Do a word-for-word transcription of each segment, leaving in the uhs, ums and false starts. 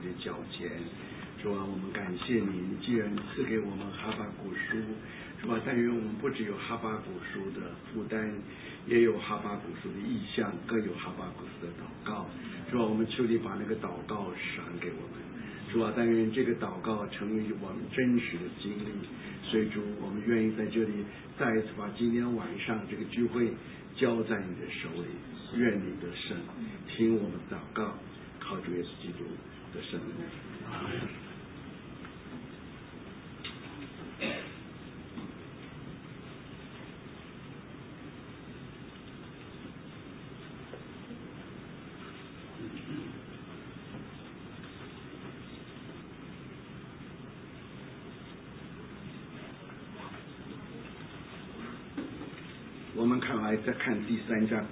的脚前。主啊，我们感谢您，既然赐给我们哈巴谷书，主啊，但愿我们不只有哈巴谷书的负担，也有哈巴谷书的意向，更有哈巴谷书的祷告。主啊，我们求你把那个祷告赏给我们。主啊，但愿这个祷告成为我们真实的经历。所以主，我们愿意在这里再一次把今天晚上这个聚会交在你的手里，愿你得胜，听我们祷告，靠主耶稣基督的圣名。阿门。我们看来再看第三章，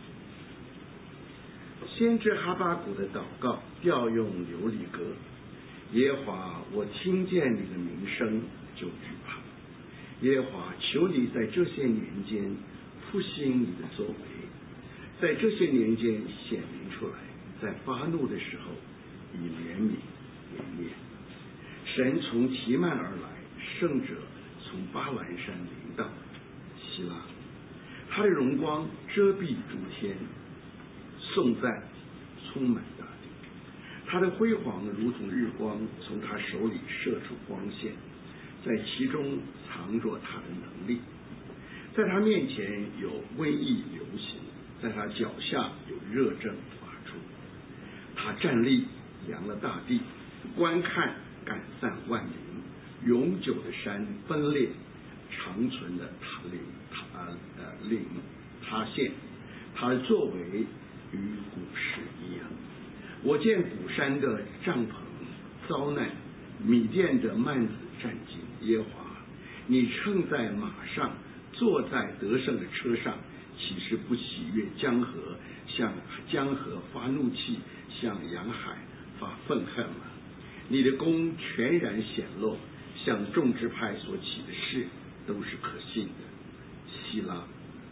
先知哈巴谷的祷告调用流离歌。耶和华，我听见你的名声就惧怕。耶和华，求你在这些年间复兴你的作为，在这些年间显明出来，在发怒的时候以怜悯为念。神从提曼而来，圣者从巴兰山临到希拉，他的荣光遮蔽诸天，颂赞充满大地。他的辉煌如同日光，从他手里射出光线，在其中藏着他的能力。在他面前有瘟疫流行，在他脚下有热症发出。他站立量了大地，观看赶散万民，永久的山分裂，长存的塔岭塔呃岭塌陷。他的作为与古时一样。我见古山的帐篷遭难，米甸的幔子战兢。耶和华，你乘在马上，坐在得胜的车上，岂是不喜悦江河，向江河发怒气，向洋海发愤恨吗？你的功全然显露，向众支派所起的事都是可信的。希拉。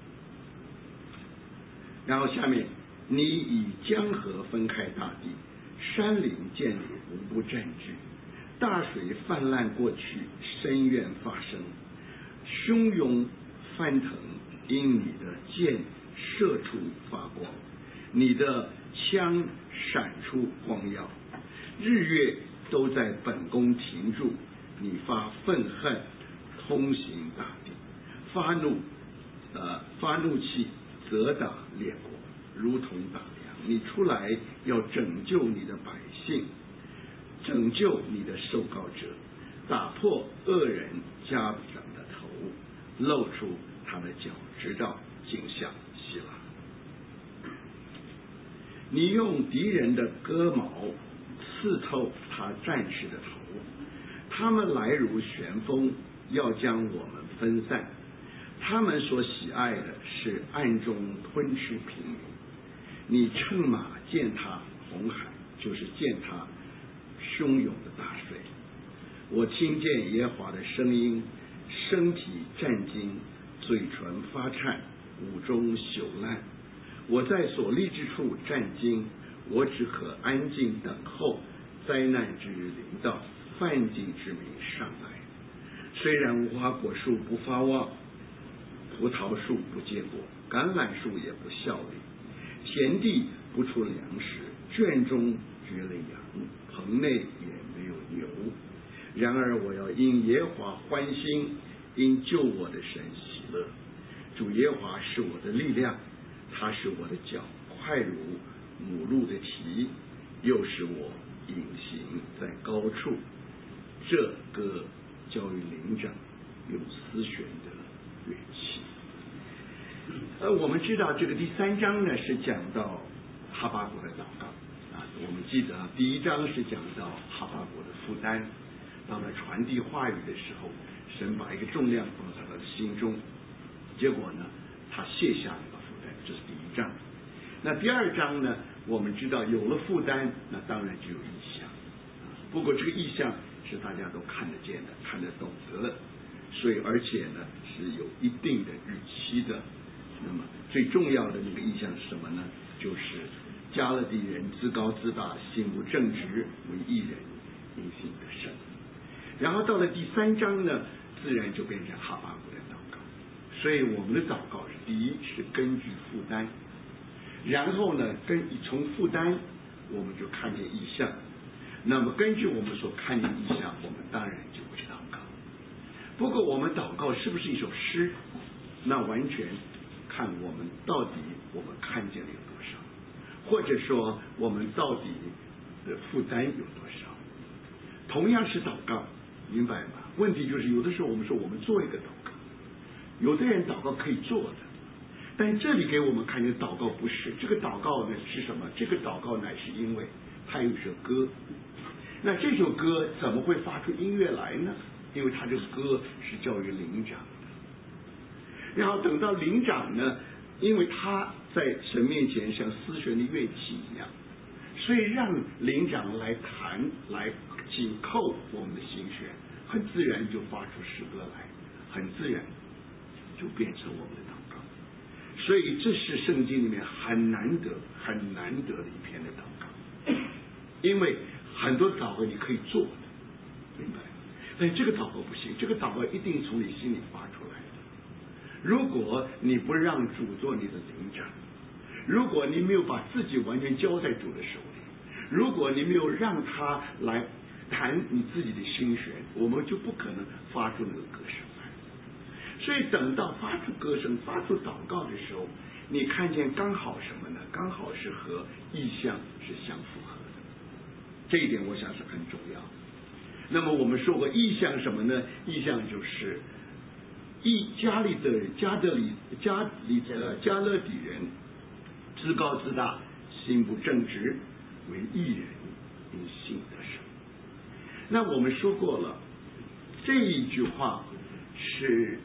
然后下面，你以江河分开大地，山岭建立无不占据，大水泛滥过去，深渊发生，汹涌翻腾，因你的箭射出发光，你的枪闪出光耀，日月都在本宫停住。你发愤恨，通行大地，发怒呃发怒气，责打列国，如同打粮。你出来要拯救你的百姓，拯救你的受膏者，打破恶人家长的头，露出他的脚，直到颈项希拉。你用敌人的戈矛刺透他战士的头，他们来如旋风，要将我们分散。他们所喜爱的是暗中吞吃平民。你乘马践踏红海，就是践踏汹涌的大水。我听见耶和华的声音，身体战惊，嘴唇发颤，五中朽烂。我在所立之处战惊，我只可安静等候灾难之日临到，犯境之民上来。虽然无花果树不发旺，葡萄树不结果，橄榄树也不效力，田地不出粮食，圈中绝了羊，棚内也没有牛。然而我要因耶和华欢心，因救我的神喜乐。主耶和华是我的力量，他使我的脚快如母鹿的蹄，又使我隐行在高处。这歌交于灵长，有丝弦的乐器。呃，我们知道这个第三章呢是讲到哈巴谷的祷告啊。我们记得第一章是讲到哈巴谷的负担，当他传递话语的时候，神把一个重量放在他的心中，结果呢，他卸下那个负担，这是第一章。那第二章呢，我们知道有了负担，那当然就有意向。不过这个意向是大家都看得见的，看得懂得的，所以而且呢是有一定的日期的。那么最重要的那个意向是什么呢？就是加勒底人自高自大，心不正直，为义人，因信得生。然后到了第三章呢，自然就变成哈巴谷的祷告。所以我们的祷告是第一是根据负担，然后呢，跟从负担我们就看见意象。那么根据我们所看见意象，我们当然就会祷告。不过我们祷告是不是一首诗，那完全看我们到底我们看见了有多少，或者说我们到底的负担有多少。同样是祷告，明白吗？问题就是有的时候我们说我们做一个祷告，有的人祷告可以做的，但这里给我们看见祷告不是这个祷告呢是什么？这个祷告乃是因为它有一首歌。那这首歌怎么会发出音乐来呢？因为他这个歌是教于灵长的，然后等到灵长呢，因为他在神面前像丝弦的乐器一样，所以让灵长来弹，来紧扣我们的心弦，很自然就发出诗歌来，很自然就变成我们的祷告。所以这是圣经里面很难得很难得的一篇的祷告，因为很多祷告你可以做的，明白？但这个祷告不行，这个祷告一定从你心里发出来的。如果你不让主做你的灵长，如果你没有把自己完全交在主的手里，如果你没有让他来弹你自己的心弦，我们就不可能发出那个歌声来。所以等到发出歌声发出祷告的时候，你看见刚好什么呢？刚好是和意象是相符合的，这一点我想是很重要。那么我们说过意象什么呢？意象就是意加利的人加德里加里呃加勒底人自高自大，心不正直，为义人，因信得生。那我们说过了，这一句话是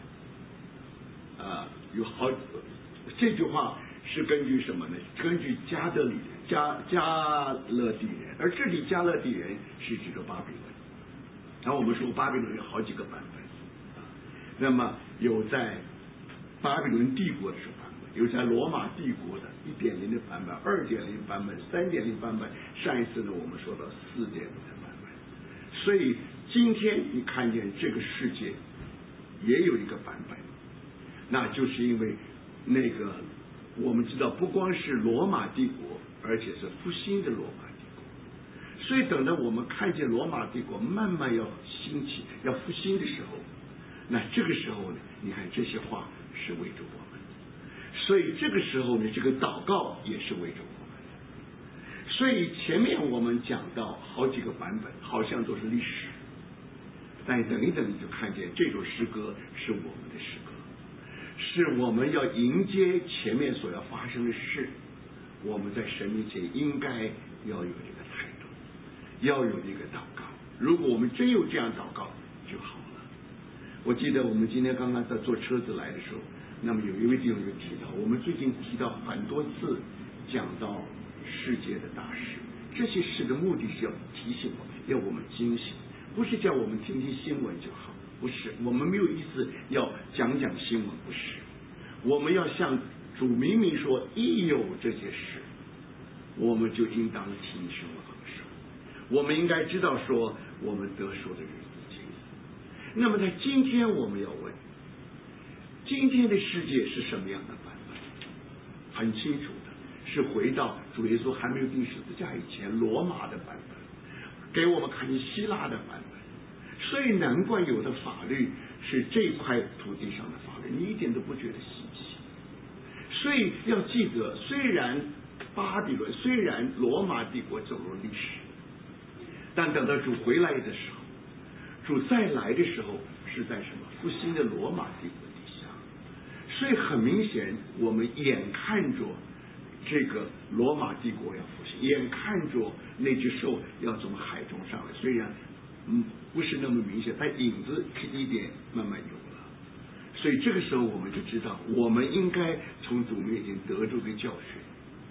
呃有好这句话是根据什么呢？根据加德里加加勒底人，而这里加勒底人是指的巴比伦。然后我们说巴比伦有好几个版本，那么有在巴比伦帝国的时候版本，有在罗马帝国的一点零的版本、二点零版本、三点零版本。上一次呢，我们说到四点零的版本。所以今天你看见这个世界也有一个版本，那就是因为那个我们知道，不光是罗马帝国，而且是复兴的罗马帝国。所以等到我们看见罗马帝国慢慢要兴起、要复兴的时候，那这个时候呢，你看这些话是为着我们，所以这个时候呢，这个祷告也是为着我们。所以前面我们讲到好几个版本，好像都是历史，但等一等你就看见这首诗歌是我们的诗歌，是我们要迎接前面所要发生的事。我们在神面前应该要有这个态度，要有这个祷告。如果我们真有这样祷告就好了。我记得我们今天刚刚在坐车子来的时候，那么有一位弟兄就提到，我们最近提到很多次讲到世界的大事，这些事的目的是要提醒我们，要我们警醒，不是叫我们听听新闻就好，不是，我们没有意思要讲讲新闻，不是，我们要向主明明说，一有这些事，我们就应当听什么和说。我们应该知道说，我们得说的日子近。那么在今天我们要问，今天的世界是什么样的版本？很清楚的，是回到主耶稣还没有钉十字架以前罗马的版本，给我们看见希腊的版本。所以难怪有的法律是这块土地上的法律，你一点都不觉得稀奇。所以要记得，虽然巴比伦，虽然罗马帝国走入历史，但等到主回来的时候，主再来的时候是在什么复兴的罗马帝国底下。所以很明显，我们眼看着这个罗马帝国要复兴，眼看着那只兽要从海中上来，虽然嗯不是那么明显，但影子一点慢慢有了。所以这个时候我们就知道，我们应该从主面前得出个教训。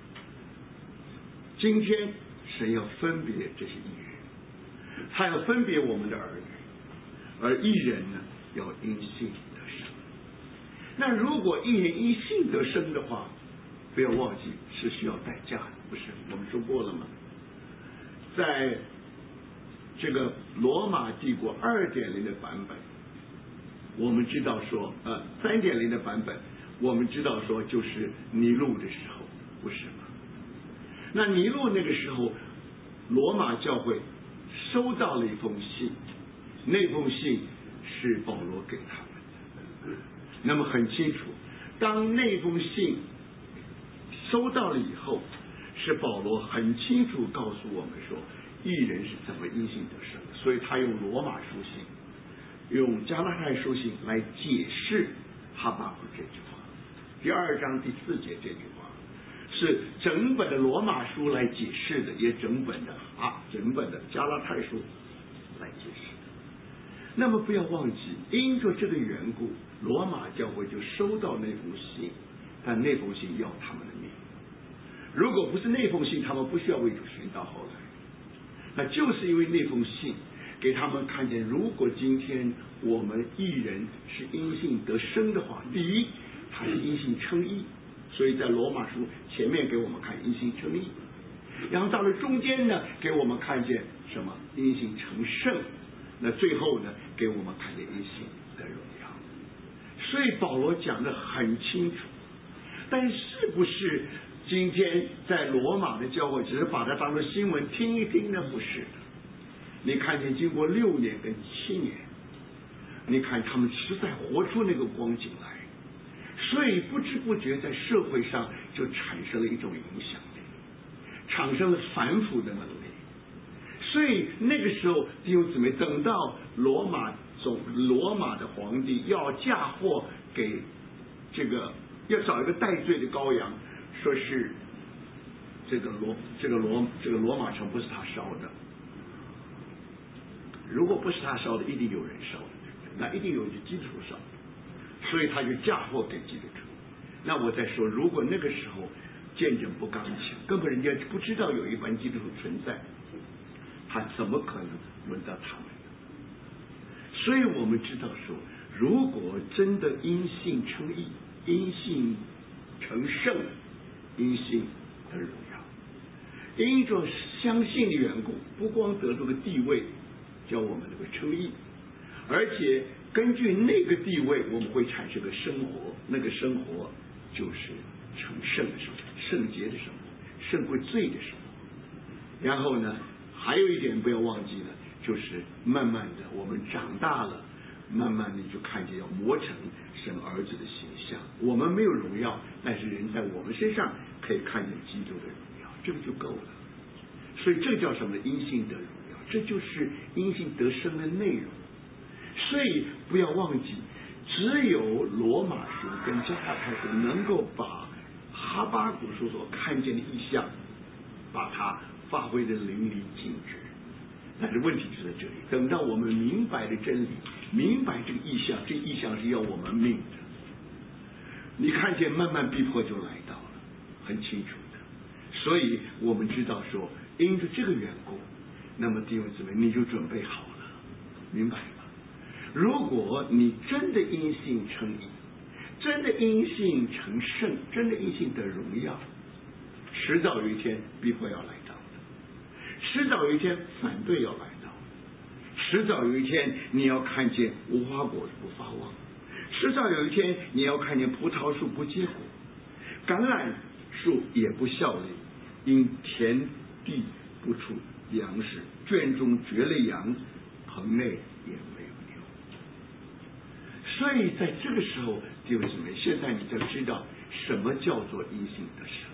今天神要分别这些义人，他要分别我们的儿女，而义人呢要因信得生。那如果义人因信得生的话，不要忘记是需要代价的，不说过了吗？在这个罗马帝国 二点零 的版本，我们知道说呃 三点零 的版本，我们知道说就是尼禄的时候，不是吗？那尼禄那个时候，罗马教会收到了一封信，那封信是保罗给他们的。那么很清楚，当那封信收到了以后，是保罗很清楚告诉我们说，义人是怎么因信得生，所以他用罗马书信、用加拉太书信来解释哈巴谷这句话。第二章第四节这句话是整本的罗马书来解释的，也整本的啊，整本的加拉太书来解释的。那么不要忘记，因着这个缘故，罗马教会就收到那封信，但那封信要他们的命。如果不是那封信，他们不需要为主寻到后来。那就是因为那封信给他们看见，如果今天我们义人是因信得生的话，第一，他是因信称义，所以在罗马书前面给我们看因信称义，然后到了中间呢，给我们看见什么？因信成圣。那最后呢，给我们看见因信的荣耀。所以保罗讲得很清楚，但是不是今天在罗马的教会只是把它当作新闻听一听呢？不是的。你看见经过六年跟七年，你看他们实在活出那个光景来，所以不知不觉在社会上就产生了一种影响力，产生了反腐的能力。所以那个时候弟兄姊妹，等到罗马总罗马的皇帝要嫁祸给这个，要找一个代罪的羔羊，说是这个罗这个罗这个罗马城不是他烧的，如果不是他烧的，一定有人烧的，那一定有基督徒烧的，所以他就嫁祸给基督徒。那我再说，如果那个时候见证不刚强，根本人家不知道有一班基督徒存在，他怎么可能轮到他们呢？所以我们知道说，如果真的因信称义，因信成圣，因信得荣耀，因着相信的缘故，不光得这个地位，叫我们能够称义，而且根据那个地位，我们会产生个生活，那个生活就是成圣的生活，圣洁的生活，胜过罪的生活。然后呢，还有一点不要忘记了，就是慢慢的我们长大了，慢慢的就看见要磨成神儿子的形象。我们没有荣耀，但是人在我们身上可以看见基督的荣耀，这个就够了。所以这叫什么？因信得荣耀，这就是因信得生的内容。所以不要忘记，只有罗马书跟加拉太书能够把哈巴谷书所看见的意象，把它发挥的淋漓尽致。但是问题就在这里，等到我们明白了真理，明白这个意象，这意象是要我们命的，你看见慢慢逼迫就来到了，很清楚的。所以我们知道说，因着这个缘故，那么弟兄姊妹，你就准备好了，明白吗？如果你真的因信称义，真的因信成圣，真的因信得荣耀，迟早有一天逼迫要来到的，迟早有一天反对要来到，迟早有一天你要看见无花果子不发旺，迟早有一天你要看见葡萄树不结果，橄榄树也不效力，因田地不出粮食，圈中绝了羊，棚内也没有牛。所以在这个时候，弟兄姊妹，现在你就知道什么叫做因信得生。